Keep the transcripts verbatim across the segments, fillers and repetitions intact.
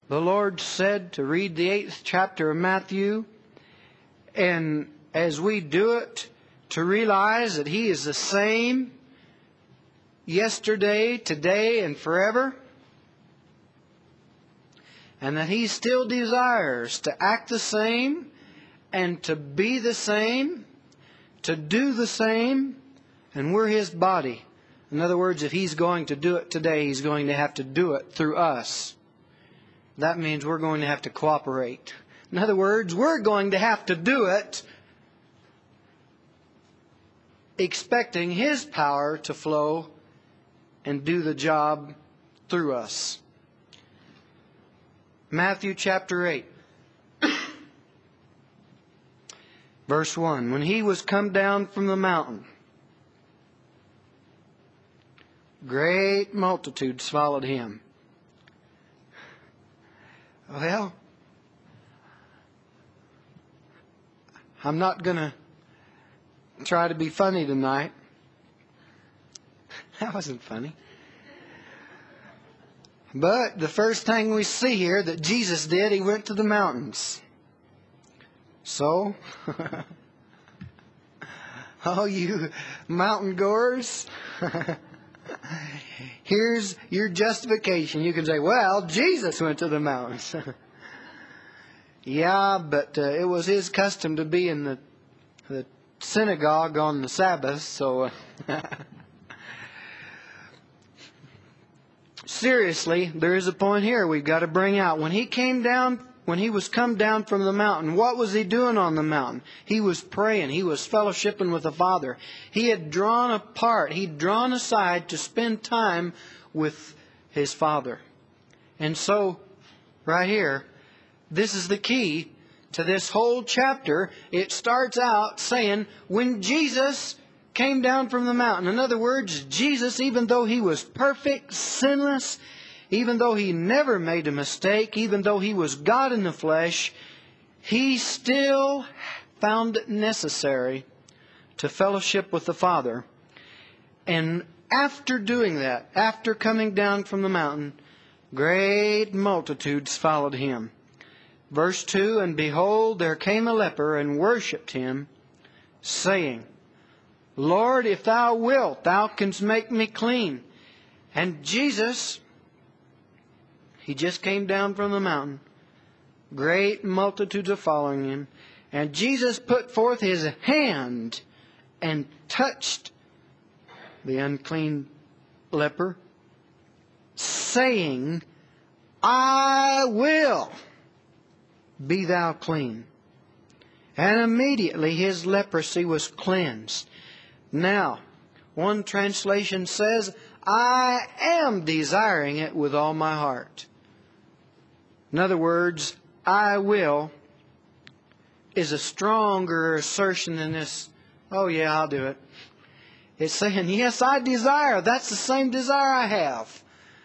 The Lord said to read the eighth chapter of Matthew, and as we do it, to realize that He is the same yesterday, today, and forever, and that He still desires to act the same and to be the same, to do the same, and we're His body. In other words, if He's going to do it today, He's going to have to do it through us. That means we're going to have to cooperate. In other words, we're going to have to do it expecting His power to flow and do the job through us. Matthew chapter eight. Verse one. When He was come down from the mountain, great multitudes followed Him. Well, I'm not going to try to be funny tonight. That wasn't funny. But the first thing we see here that Jesus did, He went to the mountains. So, oh, you mountain goers, here's your justification. You can say, well, Jesus went to the mountains. Yeah, but uh, it was His custom to be in the, the synagogue on the Sabbath, so... Uh, seriously, there is a point here we've got to bring out. When He came down, when He was come down from the mountain, what was He doing on the mountain? He was praying. He was fellowshipping with the Father. He had drawn apart. He'd drawn aside to spend time with His Father. And so, right here, this is the key to this whole chapter. It starts out saying, when Jesus came down from the mountain. In other words, Jesus, even though He was perfect, sinless, even though He never made a mistake, even though He was God in the flesh, He still found it necessary to fellowship with the Father. And after doing that, after coming down from the mountain, great multitudes followed Him. Verse two, and behold, there came a leper and worshipped Him, saying, Lord, if Thou wilt, Thou canst make me clean. And Jesus, He just came down from the mountain. Great multitudes are following Him. And Jesus put forth His hand and touched the unclean leper, saying, I will, be thou clean. And immediately his leprosy was cleansed. Now, one translation says, I am desiring it with all my heart. In other words, I will is a stronger assertion than this, oh yeah, I'll do it. It's saying, yes, I desire. That's the same desire I have.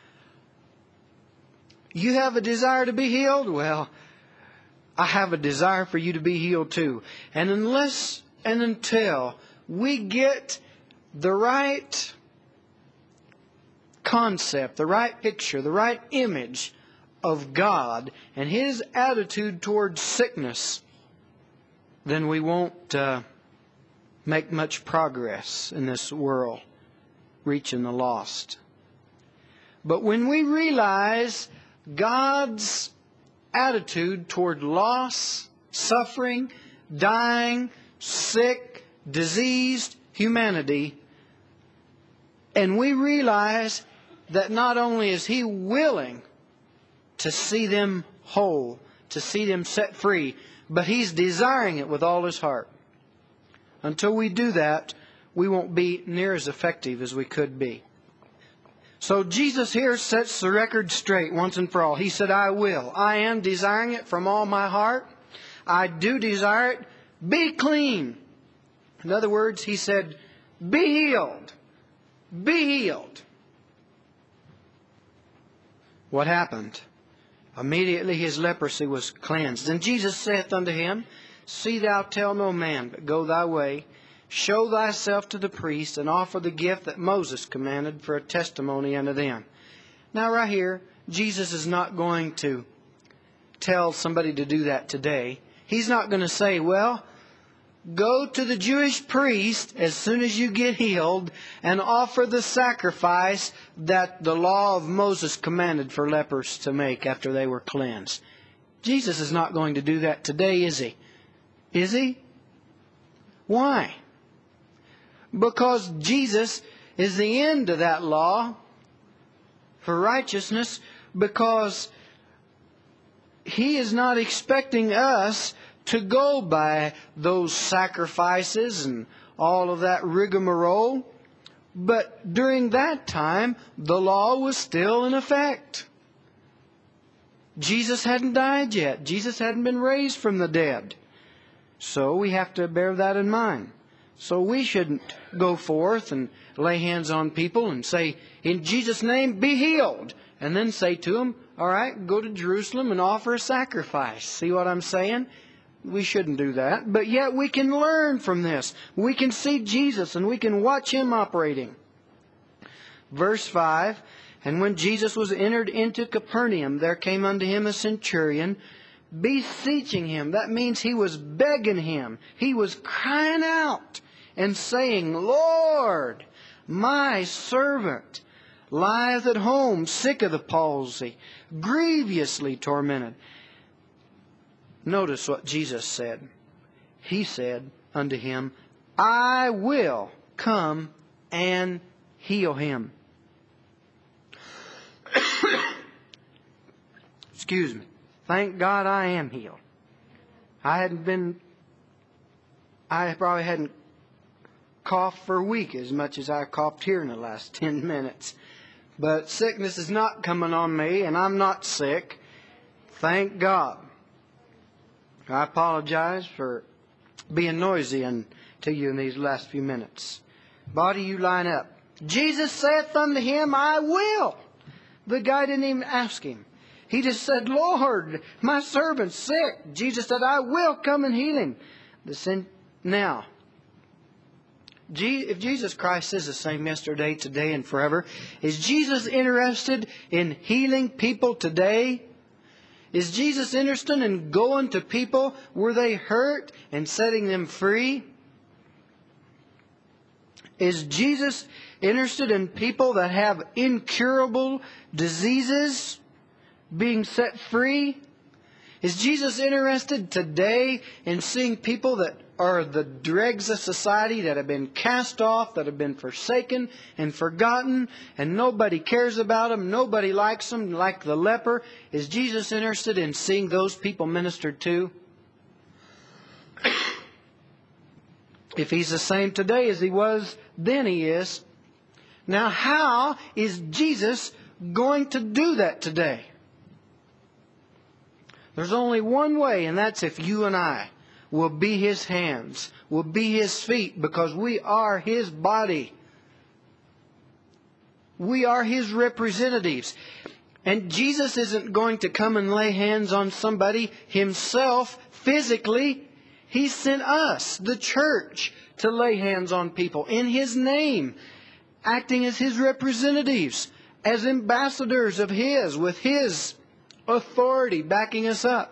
You have a desire to be healed? Well, I have a desire for you to be healed too. And unless and until we get the right concept, the right picture, the right image of God and His attitude towards sickness, then we won't uh, make much progress in this world, reaching the lost. But when we realize God's attitude toward loss, suffering, dying, sick, diseased humanity, and we realize that not only is He willing to see them whole, to see them set free, but He's desiring it with all His heart. Until we do that, we won't be near as effective as we could be. So Jesus here sets the record straight once and for all. He said, I will. I am desiring it from all my heart. I do desire it. Be clean. In other words, He said, be healed. Be healed. What happened? Immediately his leprosy was cleansed. And Jesus saith unto him, See thou tell no man, but go thy way. Show thyself to the priest, and offer the gift that Moses commanded for a testimony unto them. Now right here, Jesus is not going to tell somebody to do that today. He's not going to say, well, go to the Jewish priest as soon as you get healed and offer the sacrifice that the law of Moses commanded for lepers to make after they were cleansed. Jesus is not going to do that today, is he? Is he? Why? Because Jesus is the end of that law for righteousness, because He is not expecting us to go by those sacrifices and all of that rigmarole. But during that time, the law was still in effect. Jesus hadn't died yet. Jesus hadn't been raised from the dead. So we have to bear that in mind. So we shouldn't go forth and lay hands on people and say, in Jesus' name, be healed. And then say to them, all right, go to Jerusalem and offer a sacrifice. See what I'm saying? We shouldn't do that. But yet we can learn from this. We can see Jesus and we can watch Him operating. Verse five, and when Jesus was entered into Capernaum, there came unto Him a centurion, beseeching Him. That means he was begging Him. He was crying out and saying, Lord, my servant lieth at home, sick of the palsy, grievously tormented. Notice what Jesus said. He said unto him, I will come and heal him. Excuse me. Thank God I am healed. I hadn't been, I probably hadn't coughed for a week as much as I coughed here in the last ten minutes. But sickness is not coming on me, and I'm not sick. Thank God. I apologize for being noisy and to you in these last few minutes. Body, you line up. Jesus saith unto him, I will. The guy didn't even ask him. He just said, Lord, my servant's sick. Jesus said, I will come and heal him. The sin- now, if Jesus Christ is the same yesterday, today, and forever, is Jesus interested in healing people today? Is Jesus interested in going to people where they hurt and setting them free? Is Jesus interested in people that have incurable diseases being set free? Is Jesus interested today in seeing people that are the dregs of society, that have been cast off, that have been forsaken and forgotten, and nobody cares about them, nobody likes them, like the leper? Is Jesus interested in seeing those people ministered to? If He's the same today as He was then, He is. Now, how is Jesus going to do that today? There's only one way, and that's if you and I will be His hands, will be His feet, because we are His body. We are His representatives. And Jesus isn't going to come and lay hands on somebody Himself physically. He sent us, the church, to lay hands on people in His name, acting as His representatives, as ambassadors of His, with His authority backing us up.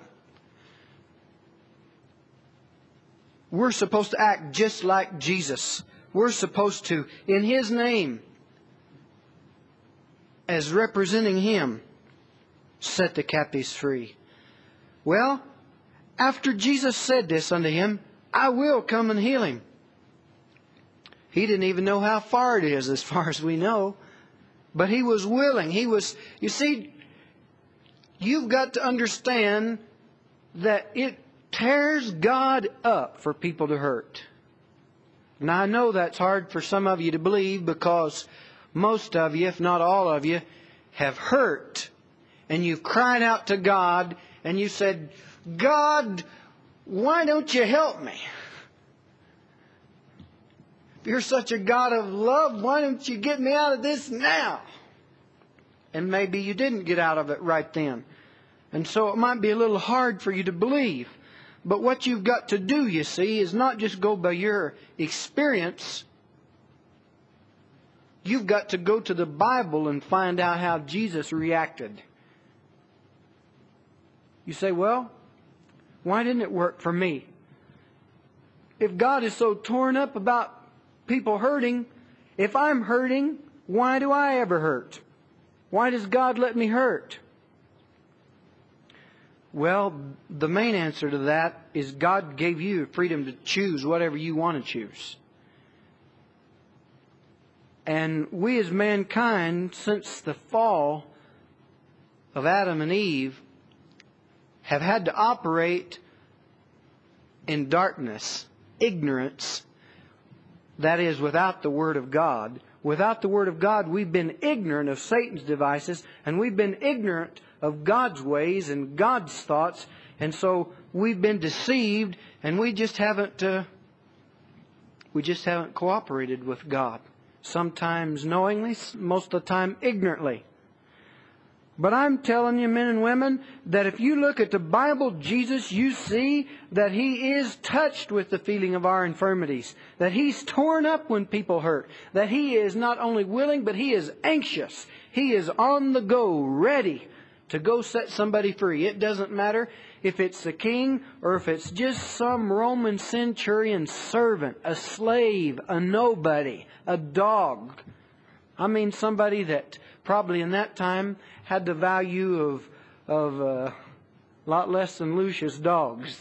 We're supposed to act just like Jesus. We're supposed to, in His name, as representing Him, set the captives free. Well, after Jesus said this unto him, I will come and heal him. He didn't even know how far it is, as far as we know. But he was willing. He was, you see, you've got to understand that it tears God up for people to hurt. Now, I know that's hard for some of you to believe, because most of you, if not all of you, have hurt. And you've cried out to God and you said, God, why don't you help me? If you're such a God of love, why don't you get me out of this now? And maybe you didn't get out of it right then. And so it might be a little hard for you to believe. But what you've got to do, you see, is not just go by your experience. You've got to go to the Bible and find out how Jesus reacted. You say, well, why didn't it work for me? If God is so torn up about people hurting, if I'm hurting, why do I ever hurt? Why does God let me hurt? Well, the main answer to that is God gave you freedom to choose whatever you want to choose. And we as mankind, since the fall of Adam and Eve, have had to operate in darkness, ignorance, that is, without the Word of God. Without the Word of God, we've been ignorant of Satan's devices, and we've been ignorant of God's ways and God's thoughts, and so we've been deceived, and we just haven't uh, we just haven't cooperated with God. Sometimes knowingly, most of the time ignorantly. But I'm telling you, men and women, that if you look at the Bible, Jesus, you see that He is touched with the feeling of our infirmities. That He's torn up when people hurt. That He is not only willing, but He is anxious. He is on the go, ready to go set somebody free. It doesn't matter if it's the king or if it's just some Roman centurion servant, a slave, a nobody, a dog. I mean somebody that probably in that time had the value of of uh, a lot less than Lucius dogs.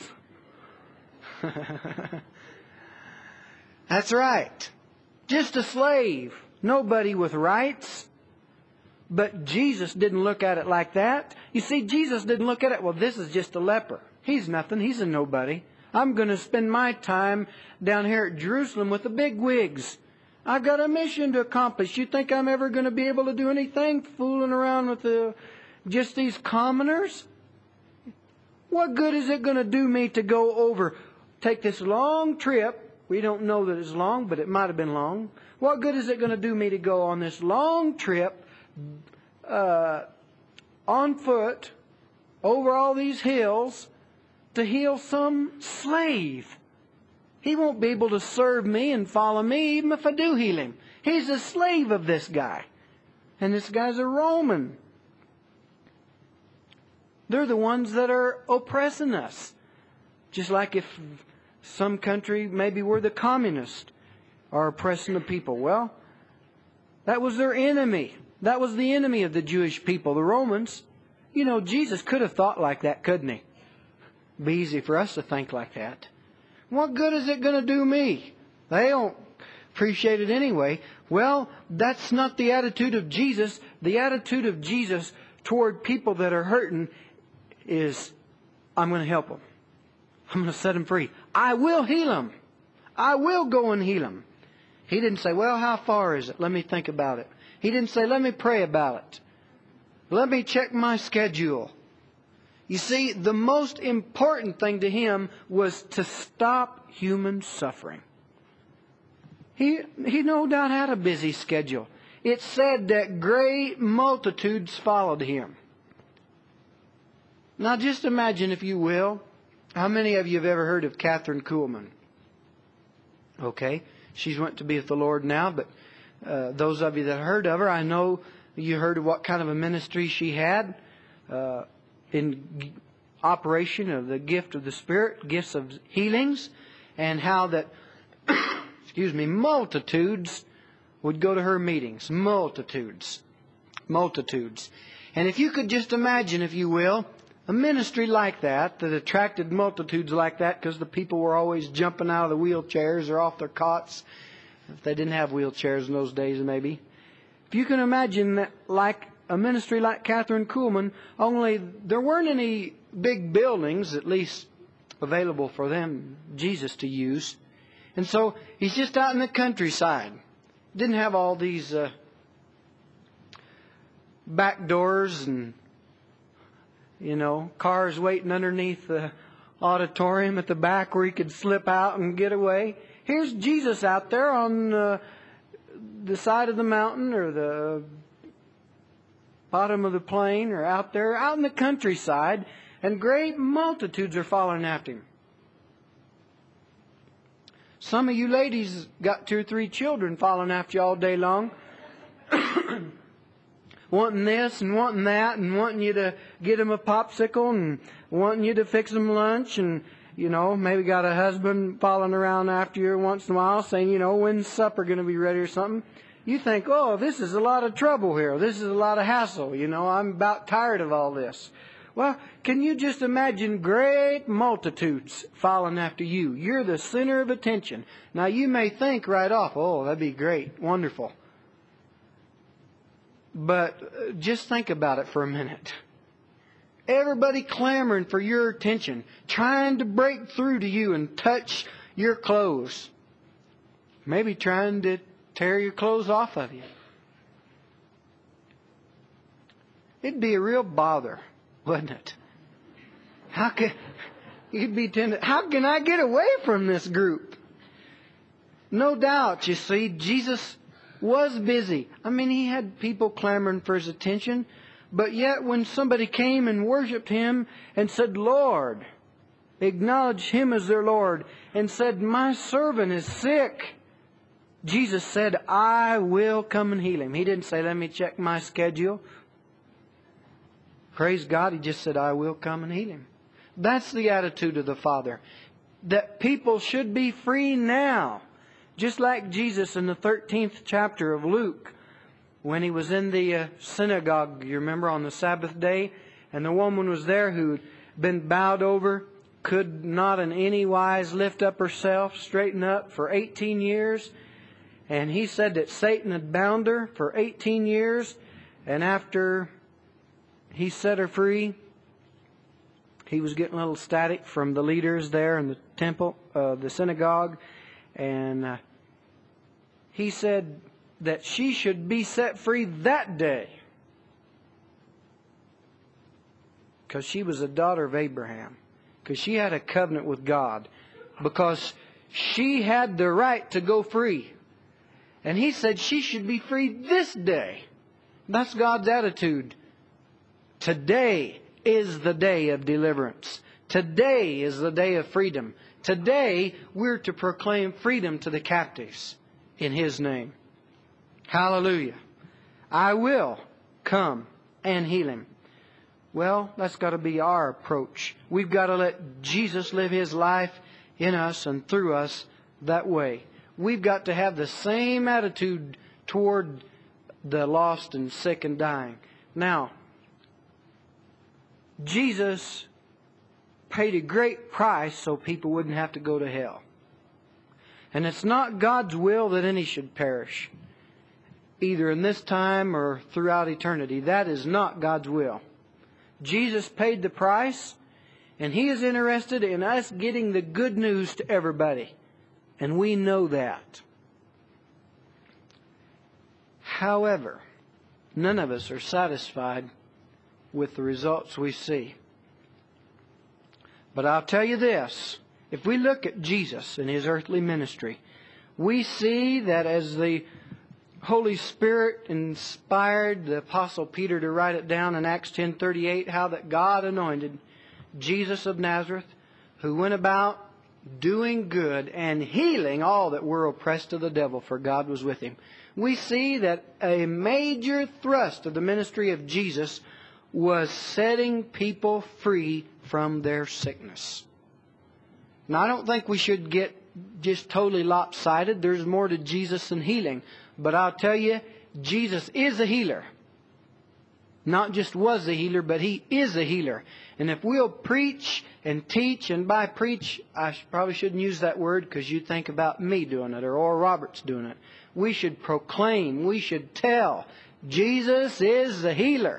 That's right. Just a slave. Nobody with rights. But Jesus didn't look at it like that. You see, Jesus didn't look at it, well, this is just a leper. He's nothing. He's a nobody. I'm going to spend my time down here at Jerusalem with the big wigs. I've got a mission to accomplish. You think I'm ever going to be able to do anything fooling around with the, just these commoners? What good is it going to do me to go over, take this long trip? We don't know that it's long, but it might have been long. What good is it going to do me to go on this long trip uh, on foot over all these hills to heal some slave? He won't be able to serve me and follow me even if I do heal him. He's a slave of this guy. And this guy's a Roman. They're the ones that are oppressing us. Just like if some country, maybe we're the communists, are oppressing the people. Well, that was their enemy. That was the enemy of the Jewish people, the Romans. You know, Jesus could have thought like that, couldn't He? It'd be easy for us to think like that. What good is it going to do me? They don't appreciate it anyway. Well, that's not the attitude of Jesus. The attitude of Jesus toward people that are hurting is, I'm going to help them. I'm going to set them free. I will heal them. I will go and heal them. He didn't say, well, how far is it? Let me think about it. He didn't say, let me pray about it. Let me check my schedule. You see, the most important thing to Him was to stop human suffering. He, he no doubt had a busy schedule. It said that great multitudes followed Him. Now just imagine, if you will, how many of you have ever heard of Catherine Kuhlman? Okay, she's went to be with the Lord now, but uh, those of you that heard of her, I know you heard of what kind of a ministry she had. Uh, in operation of the gift of the Spirit, gifts of healings, and how that, excuse me, multitudes would go to her meetings. Multitudes. Multitudes. And if you could just imagine, if you will, a ministry like that, that attracted multitudes like that, because the people were always jumping out of the wheelchairs or off their cots. If they didn't have wheelchairs in those days, maybe. If you can imagine that, like a ministry like Catherine Kuhlman, only there weren't any big buildings, at least available for them, Jesus, to use. And so He's just out in the countryside. Didn't have all these uh, back doors and, you know, cars waiting underneath the auditorium at the back where He could slip out and get away. Here's Jesus out there on uh, the side of the mountain or the bottom of the plain, or out there, out in the countryside, and great multitudes are following after Him. Some of you ladies got two or three children following after you all day long. wanting this and wanting that and wanting you to get them a popsicle and wanting you to fix them lunch and, you know, maybe got a husband following around after you once in a while saying, you know, when's supper going to be ready or something. You think, oh, this is a lot of trouble here. This is a lot of hassle. You know, I'm about tired of all this. Well, can you just imagine great multitudes following after you? You're the center of attention. Now, you may think right off, oh, that'd be great, wonderful. But just think about it for a minute. Everybody clamoring for your attention, trying to break through to you and touch your clothes. Maybe trying to tear your clothes off of you. It'd be a real bother, wouldn't it? How can you'd be tempted? How can I get away from this group? No doubt, you see, Jesus was busy. I mean, he had people clamoring for his attention, but yet when somebody came and worshipped him and said, Lord, acknowledged him as their Lord, and said, my servant is sick, Jesus said, I will come and heal him. He didn't say, let me check my schedule. Praise God, he just said, I will come and heal him. That's the attitude of the Father. That people should be free now. Just like Jesus in the thirteenth chapter of Luke, when he was in the uh, synagogue, you remember, on the Sabbath day, and the woman was there who'd been bowed over, could not in any wise lift up herself, straighten up for eighteen years. And he said that Satan had bound her for eighteen years. And after he set her free, he was getting a little static from the leaders there in the temple, uh, the synagogue. And uh, he said that she should be set free that day, because she was a daughter of Abraham, because she had a covenant with God, because she had the right to go free. And he said she should be free this day. That's God's attitude. Today is the day of deliverance. Today is the day of freedom. Today we're to proclaim freedom to the captives in his name. Hallelujah. I will come and heal him. Well, that's got to be our approach. We've got to let Jesus live his life in us and through us that way. We've got to have the same attitude toward the lost and sick and dying. Now, Jesus paid a great price so people wouldn't have to go to hell. And it's not God's will that any should perish, either in this time or throughout eternity. That is not God's will. Jesus paid the price, and he is interested in us getting the good news to everybody. And we know that. However, none of us are satisfied with the results we see. But I'll tell you this. If we look at Jesus and his earthly ministry, we see that as the Holy Spirit inspired the Apostle Peter to write it down in Acts ten thirty-eight, how that God anointed Jesus of Nazareth, who went about doing good and healing all that were oppressed of the devil, for God was with him. We see that a major thrust of the ministry of Jesus was setting people free from their sickness. Now, I don't think we should get just totally lopsided. There's more to Jesus than healing. But I'll tell you, Jesus is a healer. Not just was a healer, but he is a healer. And if we'll preach and teach, and by preach, I probably shouldn't use that word because you think about me doing it or Oral Roberts doing it. We should proclaim, we should tell, Jesus is the healer.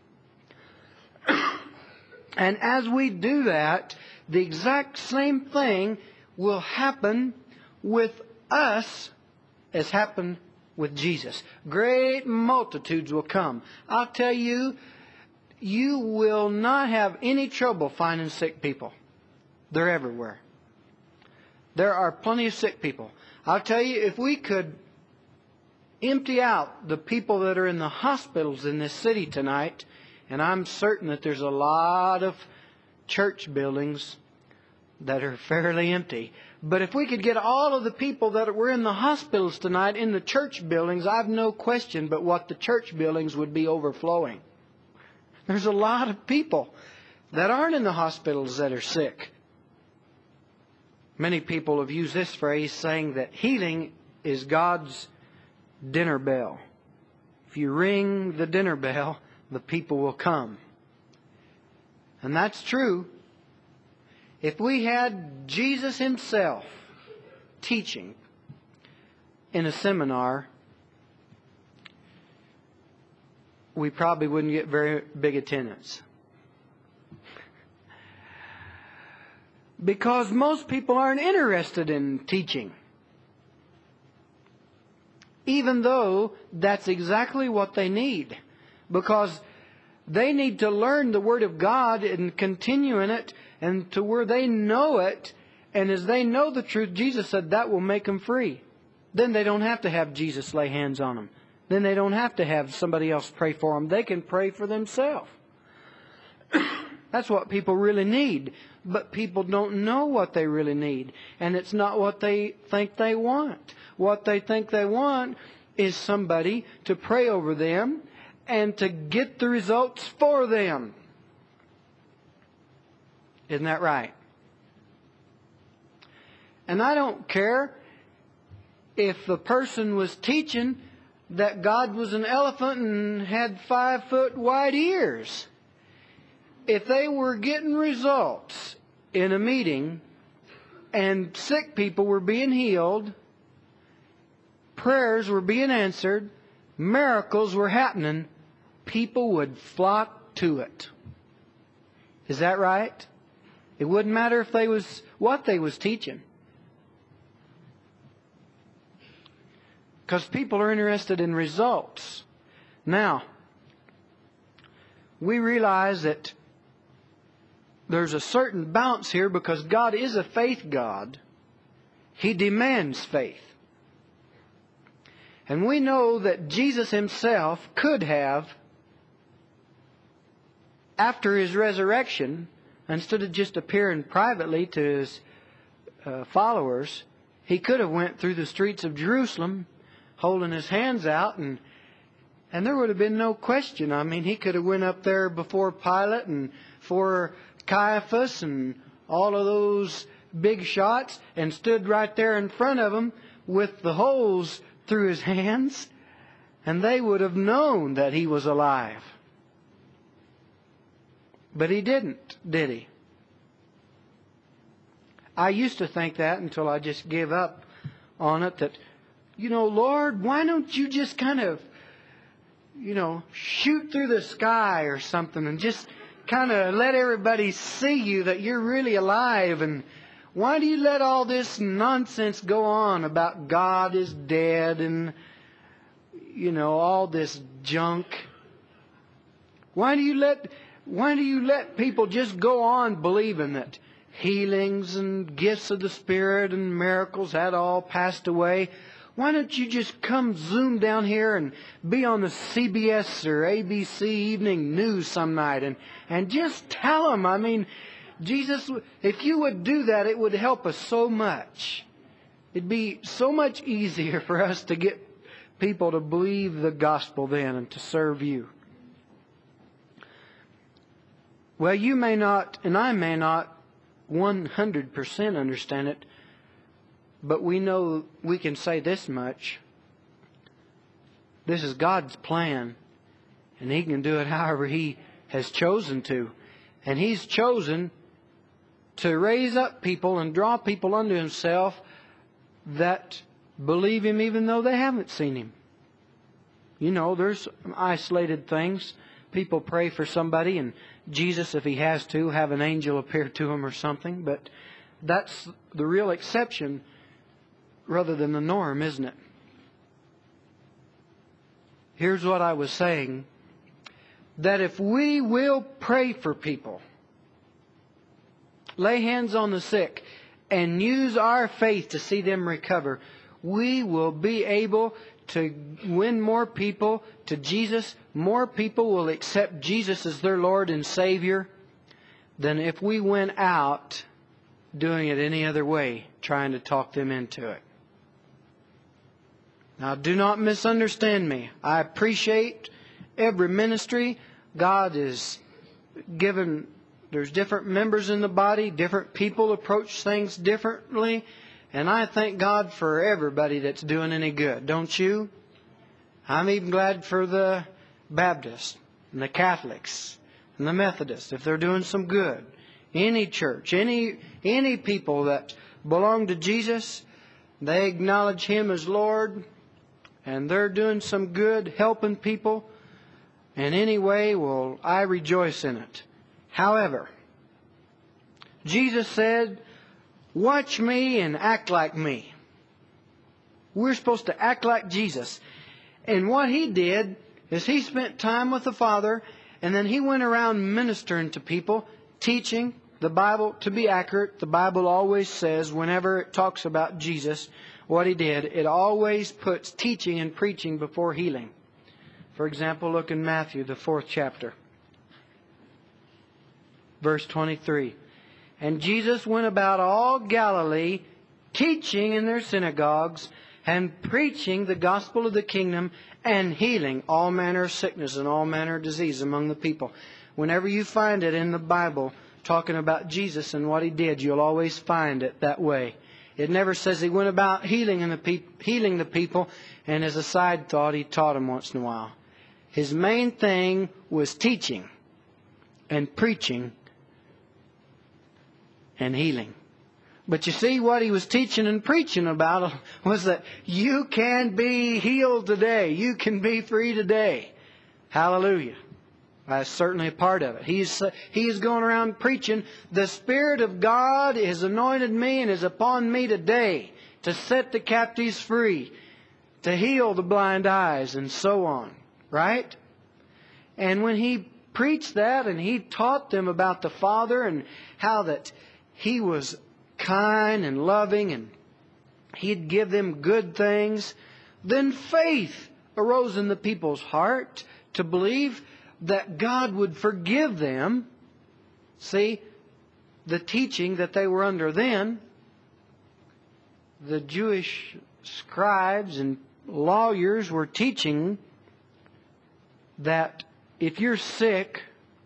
And as we do that, the exact same thing will happen with us as happened with Jesus. Great multitudes will come. I'll tell you, you will not have any trouble finding sick people. They're everywhere. There are plenty of sick people. I'll tell you, if we could empty out the people that are in the hospitals in this city tonight, and I'm certain that there's a lot of church buildings that are fairly empty. But if we could get all of the people that were in the hospitals tonight in the church buildings, I've no question but what the church buildings would be overflowing. There's a lot of people that aren't in the hospitals that are sick. Many people have used this phrase saying that healing is God's dinner bell. If you ring the dinner bell, the people will come. And that's true. If we had Jesus Himself teaching in a seminar, we probably wouldn't get very big attendance. Because most people aren't interested in teaching. Even though that's exactly what they need. Because they need to learn the Word of God and continue in it, and to where they know it. And as they know the truth, Jesus said that will make them free. Then they don't have to have Jesus lay hands on them. Then they don't have to have somebody else pray for them. They can pray for themselves. That's what people really need. But people don't know what they really need. And it's not what they think they want. What they think they want is somebody to pray over them and to get the results for them. Isn't that right? And I don't care if the person was teaching that God was an elephant and had five foot wide ears. If they were getting results in a meeting and sick people were being healed, prayers were being answered, miracles were happening, people would flock to it. Is that right? It wouldn't matter if they was what they was teaching. Because people are interested in results. Now, we realize that there's a certain bounce here because God is a faith God. He demands faith. And we know that Jesus Himself could have, after His resurrection, instead of just appearing privately to His uh, followers, He could have went through the streets of Jerusalem holding His hands out, and and there would have been no question. I mean, He could have went up there before Pilate and for Caiaphas and all of those big shots and stood right there in front of them with the holes through His hands, and they would have known that He was alive. But He didn't, did He? I used to think that until I just gave up on it, that, you know, Lord, why don't you just kind of, you know, shoot through the sky or something and just kind of let everybody see you that you're really alive? And why do you let all this nonsense go on about God is dead and, you know, all this junk? Why do you let... Why do you let people just go on believing that healings and gifts of the Spirit and miracles had all passed away? Why don't you just come zoom down here and be on the C B S or A B C evening news some night and, and just tell them? I mean, Jesus, if you would do that, it would help us so much. It'd be so much easier for us to get people to believe the gospel then and to serve you. Well, you may not, and I may not one hundred percent understand it, but we know we can say this much. This is God's plan, and He can do it however He has chosen to. And He's chosen to raise up people and draw people unto Himself that believe Him even though they haven't seen Him. You know, there's isolated things. People pray for somebody, and Jesus, if He has to, have an angel appear to him or something. But that's the real exception rather than the norm, isn't it? Here's what I was saying. That if we will pray for people, lay hands on the sick, and use our faith to see them recover, we will be able to win more people to Jesus. More people will accept Jesus as their Lord and Savior than if we went out doing it any other way, trying to talk them into it. Now, do not misunderstand me. I appreciate every ministry. God is given, there's different members in the body, different people approach things differently, and I thank God for everybody that's doing any good, don't you? I'm even glad for the Baptists and the Catholics and the Methodists, if they're doing some good. Any church, any any people that belong to Jesus, they acknowledge Him as Lord, and they're doing some good, helping people. And anyway, well, I rejoice in it. However, Jesus said, watch me and act like me. We're supposed to act like Jesus. And what He did is He spent time with the Father, and then He went around ministering to people, teaching the Bible to be accurate. The Bible always says, whenever it talks about Jesus, what He did, it always puts teaching and preaching before healing. For example, look in Matthew, the fourth chapter, verse twenty-three. And Jesus went about all Galilee, teaching in their synagogues, and preaching the gospel of the kingdom, and healing all manner of sickness and all manner of disease among the people. Whenever you find it in the Bible talking about Jesus and what He did, you'll always find it that way. It never says He went about healing, in the peop- healing the people, and as a side thought, He taught them once in a while. His main thing was teaching and preaching and healing. But you see, what He was teaching and preaching about was that you can be healed today. You can be free today. Hallelujah. That's certainly a part of it. He's, he's going around preaching, the Spirit of God has anointed me and is upon me today to set the captives free, to heal the blind eyes, and so on. Right? And when He preached that and He taught them about the Father and how that He was kind and loving and He'd give them good things, then faith arose in the people's heart to believe that God would forgive them. See, the teaching that they were under then, the Jewish scribes and lawyers were teaching that if you're sick,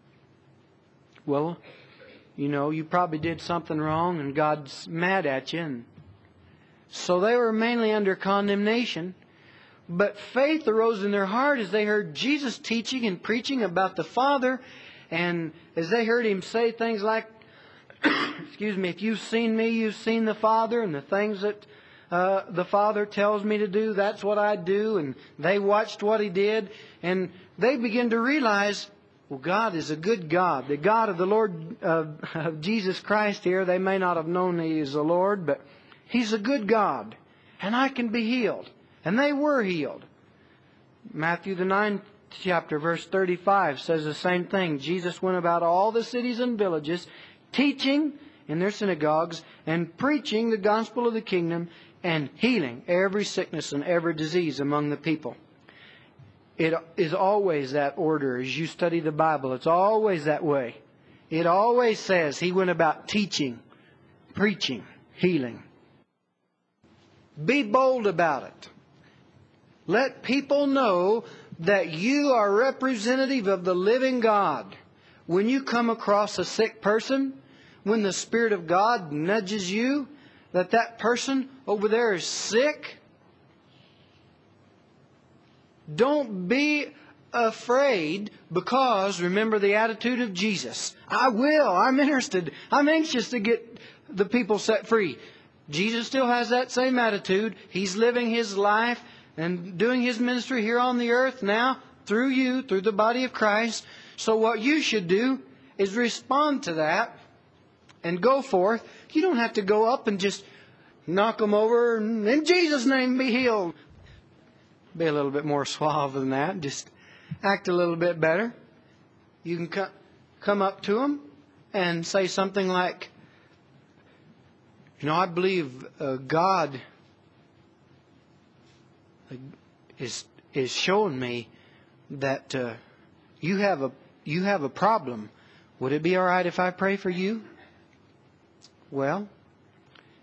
well, you know, you probably did something wrong and God's mad at you. And so they were mainly under condemnation. But faith arose in their heart as they heard Jesus teaching and preaching about the Father. And as they heard Him say things like, excuse me, if you've seen me, you've seen the Father, and the things that uh, the Father tells me to do, that's what I do. And they watched what He did, and they began to realize, well, God is a good God. The God of the Lord uh, of Jesus Christ here, they may not have known He is the Lord, but He's a good God, and I can be healed. And they were healed. Matthew the ninth chapter, verse thirty-five says the same thing. Jesus went about all the cities and villages, teaching in their synagogues and preaching the gospel of the kingdom and healing every sickness and every disease among the people. It is always that order as you study the Bible. It's always that way. It always says He went about teaching, preaching, healing. Be bold about it. Let people know that you are representative of the living God. When you come across a sick person, when the Spirit of God nudges you that that person over there is sick, don't be afraid, because remember the attitude of Jesus. I will. I'm interested. I'm anxious to get the people set free. Jesus still has that same attitude. He's living His life and doing His ministry here on the earth now through you, through the body of Christ. So what you should do is respond to that and go forth. You don't have to go up and just knock them over and in Jesus' name be healed. Be a little bit more suave than that. Just act a little bit better. You can co- come up to them and say something like, you know, I believe uh, God is is showing me that uh, you have a you have a problem. Would it be all right if I pray for you? Well,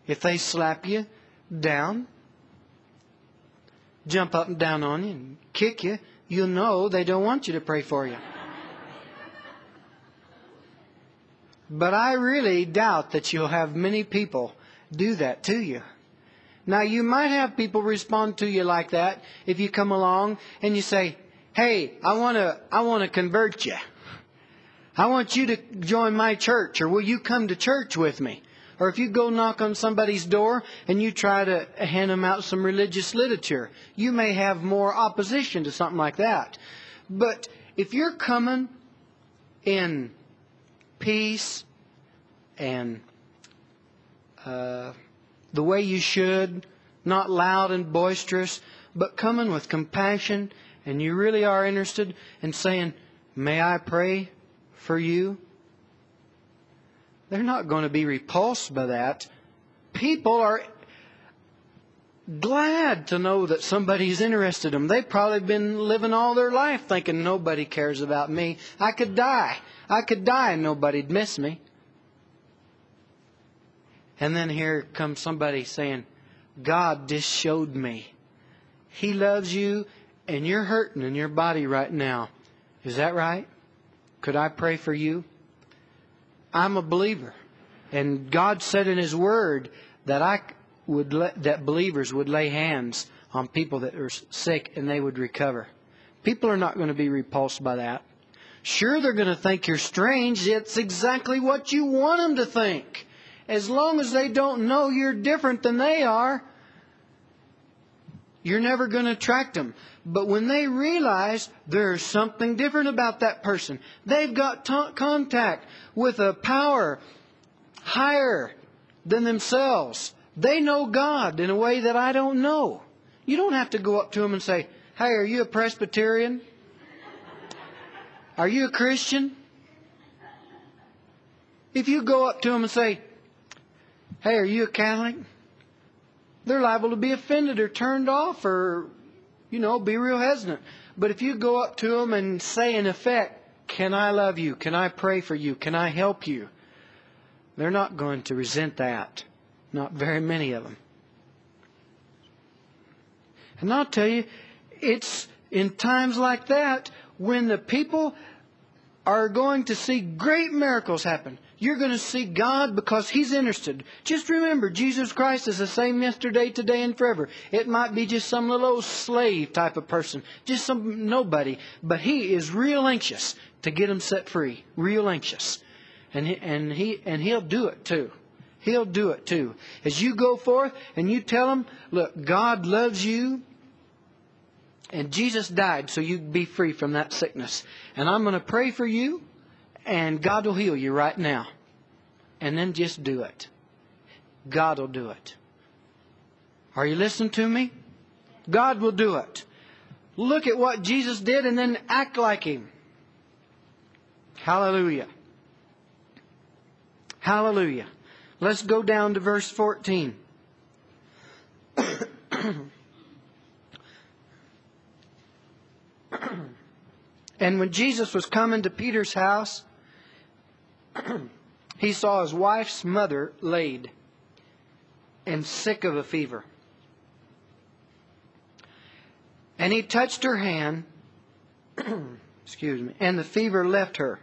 If they slap you down, jump up and down on you and kick you, you'll know they don't want you to pray for you. But I really doubt that you'll have many people do that to you. Now, you might have people respond to you like that if you come along and you say, hey, I want to I want to convert you. I want you to join my church, or will you come to church with me? Or if you go knock on somebody's door and you try to hand them out some religious literature, you may have more opposition to something like that. But if you're coming in peace and uh, the way you should, not loud and boisterous, but coming with compassion, and you really are interested in saying, may I pray for you? They're not going to be repulsed by that. People are glad to know that somebody's interested in them. They've probably been living all their life thinking nobody cares about me. I could die. I could die and nobody'd miss me. And then here comes somebody saying, God just showed me. He loves you and you're hurting in your body right now. Is that right? Could I pray for you? I'm a believer. And God said in His Word that I would let, that believers would lay hands on people that are sick and they would recover. People are not going to be repulsed by that. Sure, they're going to think you're strange. It's exactly what you want them to think. As long as they don't know you're different than they are, you're never going to attract them. But when they realize there's something different about that person, they've got t- contact with a power higher than themselves. They know God in a way that I don't know. You don't have to go up to them and say, hey, are you a Presbyterian? Are you a Christian? If you go up to them and say, hey, are you a Catholic? They're liable to be offended or turned off or, you know, be real hesitant. But if you go up to them and say in effect, can I love you? Can I pray for you? Can I help you? They're not going to resent that. Not very many of them. And I'll tell you, it's in times like that when the people are going to see great miracles happen. You're going to see God because He's interested. Just remember, Jesus Christ is the same yesterday, today, and forever. It might be just some little old slave type of person, just some nobody, but He is real anxious to get them set free. Real anxious. And he, and he and He'll do it too. He'll do it too. As you go forth and you tell them, look, God loves you. And Jesus died so you'd be free from that sickness. And I'm going to pray for you. And God will heal you right now. And then just do it. God will do it. Are you listening to me? God will do it. Look at what Jesus did and then act like Him. Hallelujah. Hallelujah. Let's go down to verse fourteen. And when Jesus was coming to Peter's house, He saw his wife's mother laid and sick of a fever. And He touched her hand, excuse me, and the fever left her.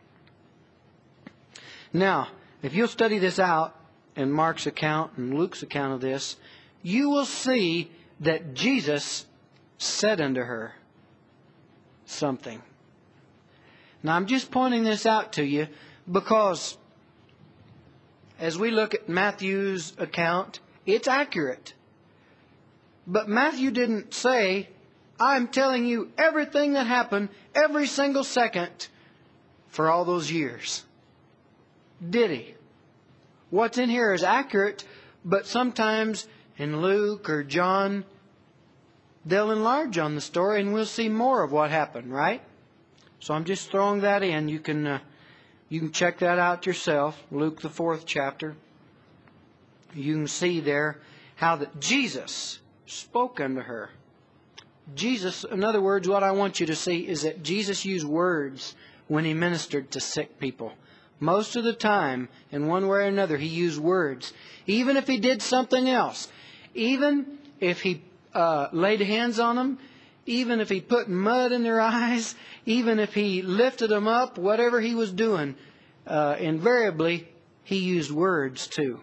Now, if you'll study this out in Mark's account and Luke's account of this, you will see that Jesus said unto her something. Now, I'm just pointing this out to you because as we look at Matthew's account, it's accurate. But Matthew didn't say, I'm telling you everything that happened every single second for all those years. Did he? What's in here is accurate, but sometimes in Luke or John, they'll enlarge on the story and we'll see more of what happened, right? So I'm just throwing that in. You can uh, you can check that out yourself. Luke the fourth chapter. You can see there how that Jesus spoke unto her. Jesus, in other words, what I want you to see is that Jesus used words when He ministered to sick people. Most of the time, in one way or another, he used words. Even if he did something else. Even if he uh, laid hands on them. Even if he put mud in their eyes. Even if he lifted them up. Whatever he was doing, uh, invariably, he used words too.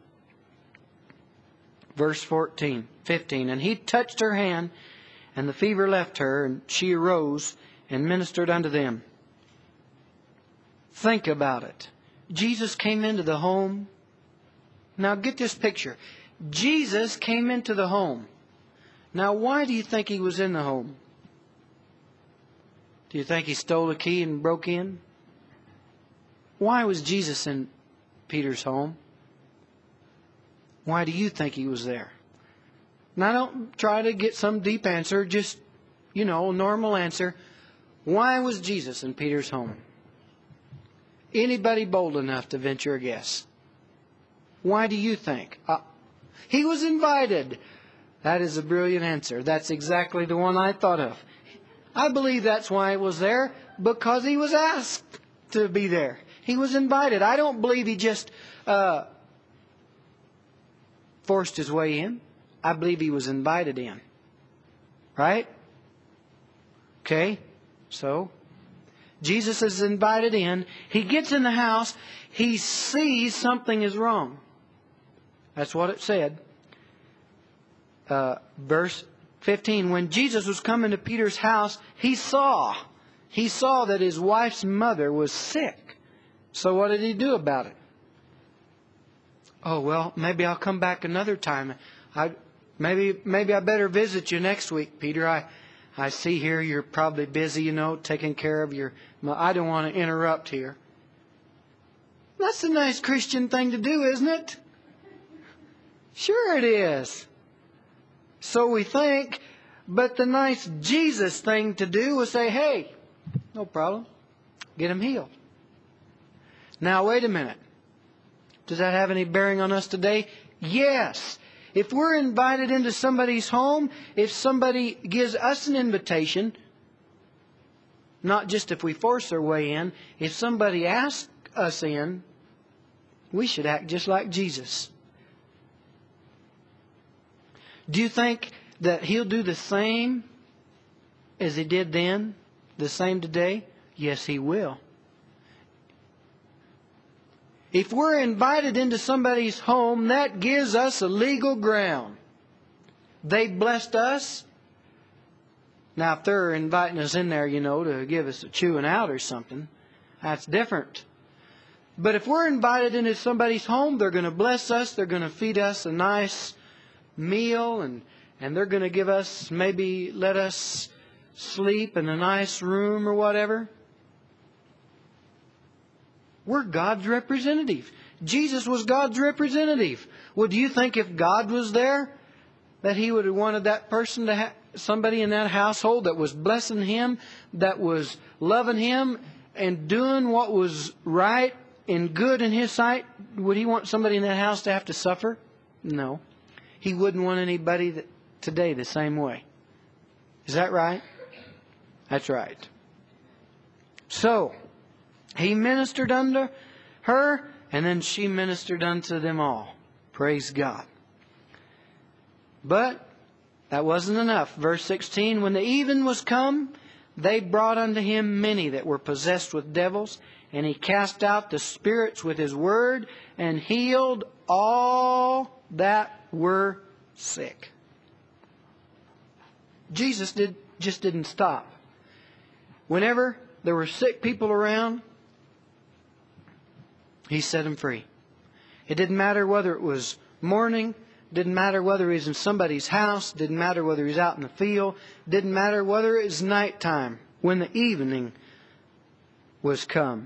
Verse fourteen, fifteen. And he touched her hand, and the fever left her, and she arose and ministered unto them. Think about it. Jesus came into the home. Now get this picture. Jesus came into the home. Now why do you think he was in the home? Do you think he stole a key and broke in? Why was Jesus in Peter's home? Why do you think he was there? Now don't try to get some deep answer. Just, you know, normal answer. Why was Jesus in Peter's home? Anybody bold enough to venture a guess? Why do you think? Uh, he was invited. That is a brilliant answer. That's exactly the one I thought of. I believe that's why he was there, because he was asked to be there. He was invited. I don't believe he just uh, forced his way in. I believe he was invited in. Right? Okay? So, Jesus is invited in. He gets in the house. He sees something is wrong. That's what it said. Uh, verse fifteen. When Jesus was coming to Peter's house, he saw. He saw that his wife's mother was sick. So what did he do about it? Oh, well, maybe I'll come back another time. I, maybe, maybe I better visit you next week, Peter. I... I see here you're probably busy, you know, taking care of your... I don't want to interrupt here. That's a nice Christian thing to do, isn't it? Sure it is. So we think, but the nice Jesus thing to do was say, hey, no problem. Get him healed. Now, wait a minute. Does that have any bearing on us today? Yes. If we're invited into somebody's home, if somebody gives us an invitation, not just if we force our way in, if somebody asks us in, we should act just like Jesus. Do you think that he'll do the same as he did then, the same today? Yes, he will. If we're invited into somebody's home, that gives us a legal ground. They blessed us. Now, if they're inviting us in there, you know, to give us a chewing out or something, that's different. But if we're invited into somebody's home, they're going to bless us. They're going to feed us a nice meal. And, and they're going to give us, maybe let us sleep in a nice room or whatever. We're God's representative. Jesus was God's representative. Well, do you think if God was there, that he would have wanted that person to have somebody in that household that was blessing him, that was loving him, and doing what was right and good in his sight? Would he want somebody in that house to have to suffer? No. He wouldn't want anybody that, today the same way. Is that right? That's right. So, he ministered unto her, and then she ministered unto them all. Praise God. But that wasn't enough. Verse sixteen, when the even was come, they brought unto him many that were possessed with devils, and he cast out the spirits with his word, and healed all that were sick. Jesus did just didn't stop. Whenever there were sick people around, he set them free. It didn't matter whether it was morning, didn't matter whether he was in somebody's house, didn't matter whether he was out in the field, didn't matter whether it was nighttime, when the evening was come.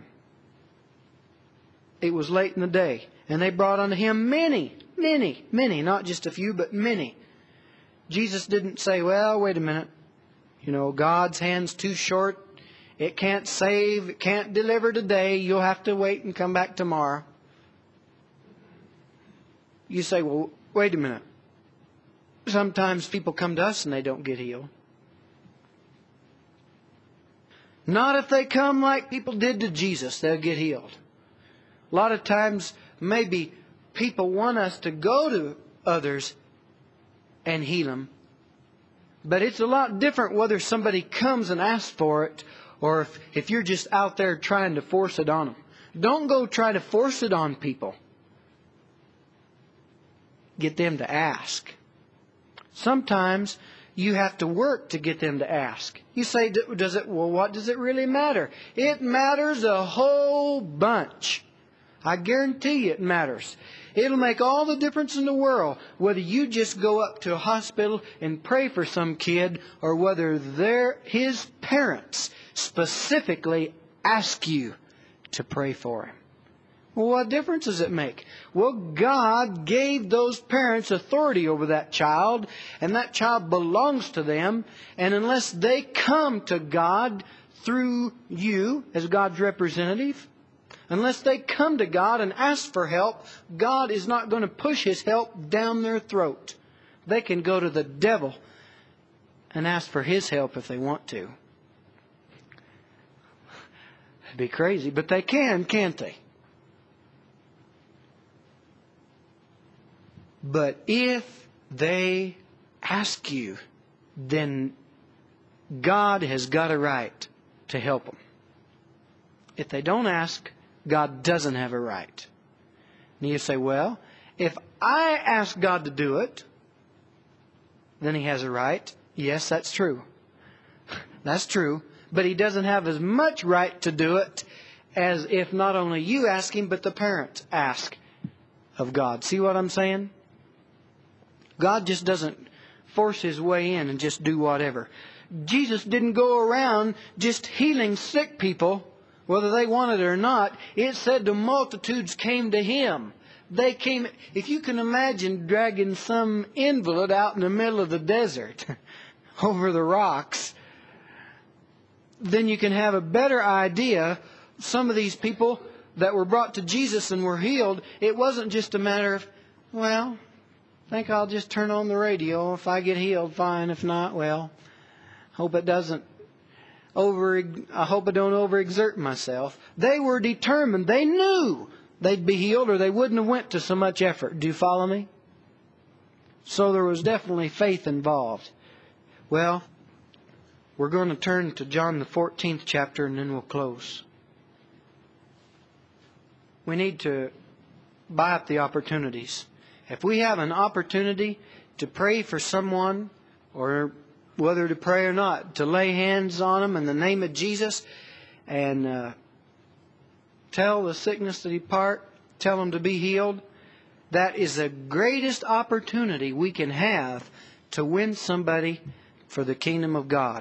It was late in the day, and they brought unto him many, many, many, not just a few, but many. Jesus didn't say, well, wait a minute, you know, God's hand's too short. It can't save, it can't deliver today. You'll have to wait and come back tomorrow. You say, well, wait a minute. Sometimes people come to us and they don't get healed. Not if they come like people did to Jesus, they'll get healed. A lot of times, maybe people want us to go to others and heal them. But it's a lot different whether somebody comes and asks for it or if, if you're just out there trying to force it on them. Don't go try to force it on people. Get them to ask. Sometimes you have to work to get them to ask. You say, does it, well, what does it really matter? It matters a whole bunch. I guarantee you it matters. It'll make all the difference in the world whether you just go up to a hospital and pray for some kid or whether their, his parents specifically ask you to pray for him. Well, what difference does it make? Well, God gave those parents authority over that child, and that child belongs to them. And unless they come to God through you as God's representative, unless they come to God and ask for help, God is not going to push His help down their throat. They can go to the devil and ask for his help if they want to. It'd be crazy, but they can, can't they? But if they ask you, then God has got a right to help them. If they don't ask, God doesn't have a right. And you say, well, if I ask God to do it, then He has a right. Yes, that's true. That's true. But He doesn't have as much right to do it as if not only you ask Him, but the parents ask of God. See what I'm saying? God just doesn't force His way in and just do whatever. Jesus didn't go around just healing sick people, whether they wanted it or not. It said the multitudes came to Him. They came. If you can imagine dragging some invalid out in the middle of the desert over the rocks, then you can have a better idea. Some of these people that were brought to Jesus and were healed, it wasn't just a matter of, well, I think I'll just turn on the radio. If I get healed, fine. If not, well, hope it doesn't over. I hope I don't overexert myself. They were determined. They knew they'd be healed, or they wouldn't have went to so much effort. Do you follow me? So there was definitely faith involved. Well, we're going to turn to John the fourteenth chapter, and then we'll close. We need to buy up the opportunities. If we have an opportunity to pray for someone, or whether to pray or not, to lay hands on them in the name of Jesus and uh, tell the sickness to depart, tell them to be healed, that is the greatest opportunity we can have to win somebody for the kingdom of God.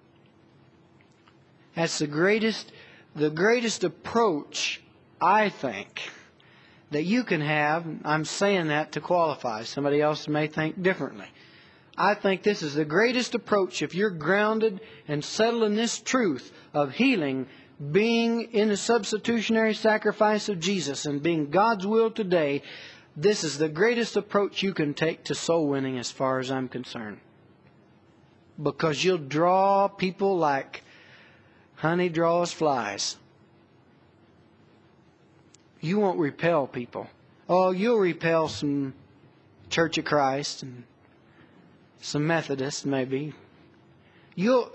That's the greatest, the greatest approach, I think, that you can have. I'm saying that to qualify. Somebody else may think differently. I think this is the greatest approach if you're grounded and settled in this truth of healing, being in the substitutionary sacrifice of Jesus and being God's will today. This is the greatest approach you can take to soul winning as far as I'm concerned. Because you'll draw people like honey draws flies. You won't repel people. Oh, you'll repel some Church of Christ and some Methodists maybe. You'll,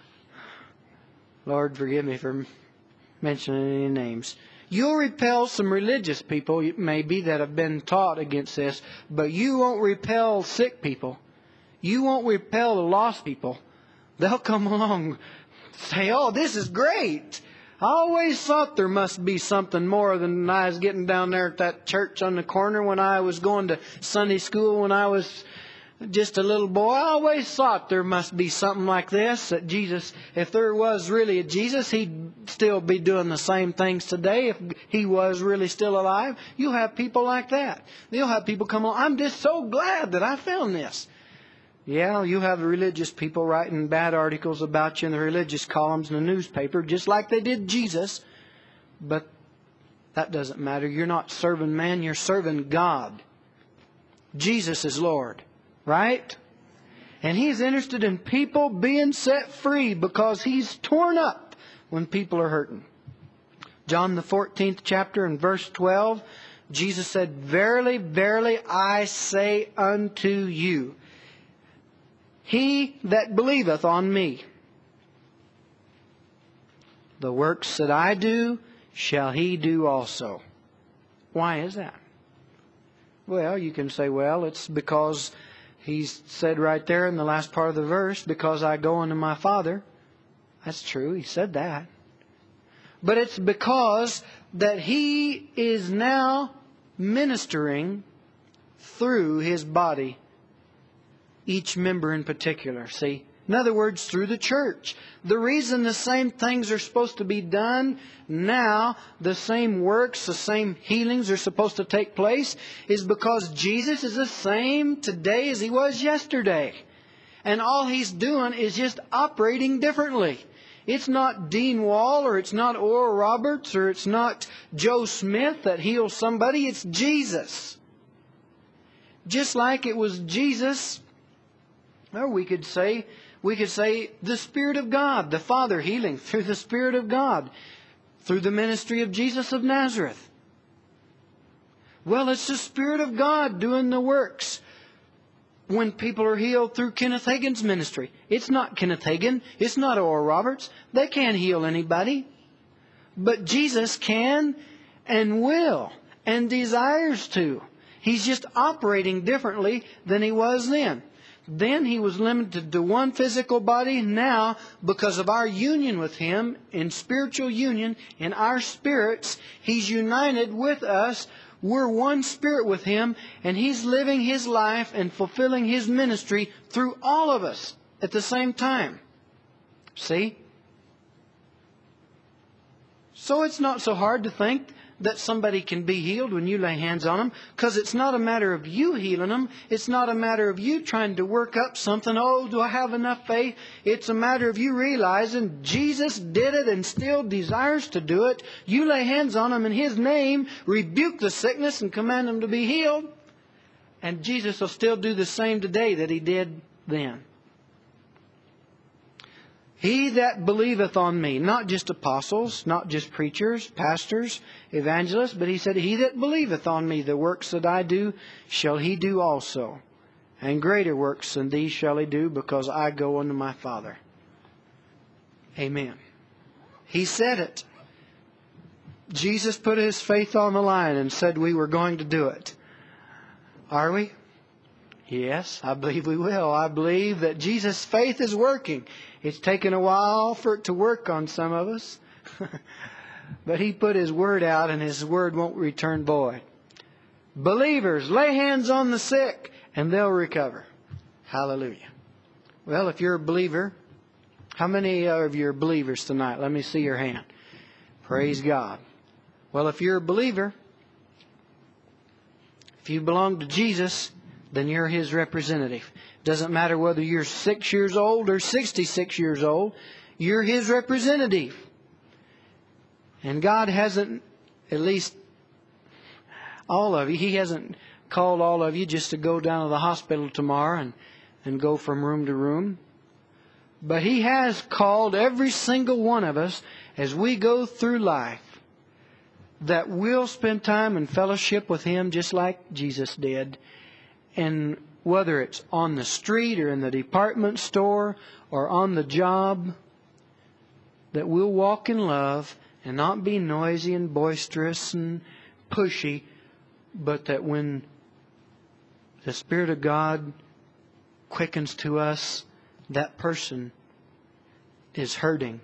Lord forgive me for mentioning any names. You'll repel some religious people maybe that have been taught against this, but you won't repel sick people. You won't repel the lost people. They'll come along and say, oh, this is great. I always thought there must be something more than I was getting down there at that church on the corner when I was going to Sunday school when I was just a little boy. I always thought there must be something like this, that Jesus, if there was really a Jesus, He'd still be doing the same things today if He was really still alive. You'll have people like that. You'll have people come on, I'm just so glad that I found this. Yeah, you have religious people writing bad articles about you in the religious columns in the newspaper, just like they did Jesus. But that doesn't matter. You're not serving man, you're serving God. Jesus is Lord, right? And He's interested in people being set free because He's torn up when people are hurting. John the fourteenth chapter and verse twelve, Jesus said, "Verily, verily, I say unto you, he that believeth on me, the works that I do, shall he do also." Why is that? Well, you can say, well, it's because he's said right there in the last part of the verse, because I go unto my Father. That's true, he said that. But it's because that he is now ministering through his body, each member in particular, see? In other words, through the church. The reason the same things are supposed to be done now, the same works, the same healings are supposed to take place, is because Jesus is the same today as he was yesterday. And all he's doing is just operating differently. It's not Dean Wall, or it's not Oral Roberts, or it's not Joe Smith that heals somebody. It's Jesus. Just like it was Jesus, or we could say, we could say the Spirit of God, the Father healing through the Spirit of God, through the ministry of Jesus of Nazareth. Well, it's the Spirit of God doing the works when people are healed through Kenneth Hagin's ministry. It's not Kenneth Hagin. It's not Oral Roberts. They can't heal anybody. But Jesus can and will and desires to. He's just operating differently than he was then. Then he was limited to one physical body. Now, because of our union with him, in spiritual union, in our spirits, he's united with us. We're one spirit with him, and he's living his life and fulfilling his ministry through all of us at the same time. See? So it's not so hard to think that somebody can be healed when you lay hands on them, because it's not a matter of you healing them. It's not a matter of you trying to work up something. Oh, do I have enough faith? It's a matter of you realizing Jesus did it and still desires to do it. You lay hands on them in his name, rebuke the sickness and command them to be healed. And Jesus will still do the same today that he did then. He that believeth on me, not just apostles, not just preachers, pastors, evangelists, but he said, he that believeth on me, the works that I do, shall he do also. And greater works than these shall he do, because I go unto my Father. Amen. He said it. Jesus put his faith on the line and said we were going to do it. Are we? Yes, I believe we will. I believe that Jesus' faith is working. It's taken a while for it to work on some of us. But he put his word out, and his word won't return void. Believers, lay hands on the sick, and they'll recover. Hallelujah. Well, if you're a believer, how many of you are believers tonight? Let me see your hand. Praise God. Well, if you're a believer, if you belong to Jesus, then you're his representative. Doesn't matter whether you're six years old or sixty-six years old. You're his representative. And God hasn't, at least all of you, he hasn't called all of you just to go down to the hospital tomorrow and, and go from room to room. But he has called every single one of us as we go through life, that we'll spend time in fellowship with him just like Jesus did. And whether it's on the street or in the department store or on the job, that we'll walk in love and not be noisy and boisterous and pushy, but that when the Spirit of God quickens to us, that person is hurting.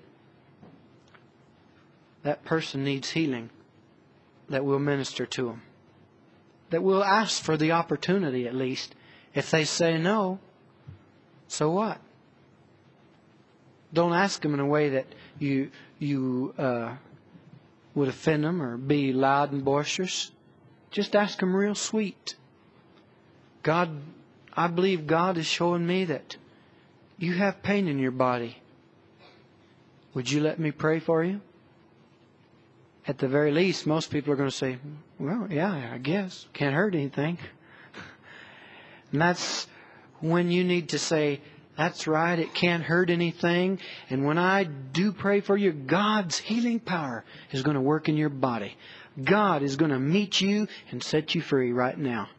That person needs healing, that we'll minister to them. That we'll ask for the opportunity at least. If they say no, so what? Don't ask them in a way that you you uh, would offend them or be loud and boisterous. Just ask them real sweet. God, I believe God is showing me that you have pain in your body. Would you let me pray for you? At the very least, most people are going to say, well, yeah, I guess. Can't hurt anything. And that's when you need to say, That's right. It can't hurt anything. And when I do pray for you, God's healing power is going to work in your body. God is going to meet you and set you free right now.